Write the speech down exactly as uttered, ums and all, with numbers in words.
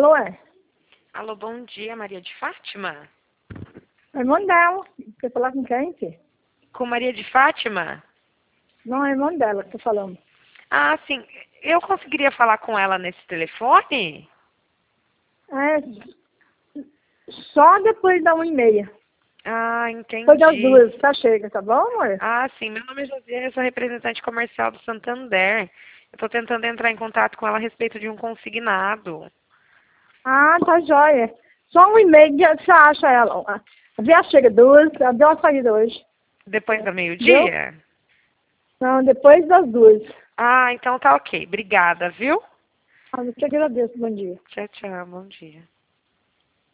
Alô, é? Alô, bom dia, Maria de Fátima? É irmão dela. Quer falar com quem, filho? Com Maria de Fátima? Não, é irmão dela que tô falando. Ah, sim. Eu conseguiria falar com ela nesse telefone? É, só depois da uma e meia. Ah, Depois das entendi. duas, tá chega, tá bom, amor? Ah, sim. Meu nome é Josiane, eu sou representante comercial do Santander. Eu estou tentando entrar em contato com ela a respeito de um consignado. Ah, tá jóia. Só uma e meia você acha ela. A viagem chega duas, ela deu uma saída hoje. Depois da Deu? meio-dia? Não, depois das duas. Ah, então tá ok. Obrigada, viu? Ah, eu te agradeço, bom dia. Tchau, tchau. Bom dia.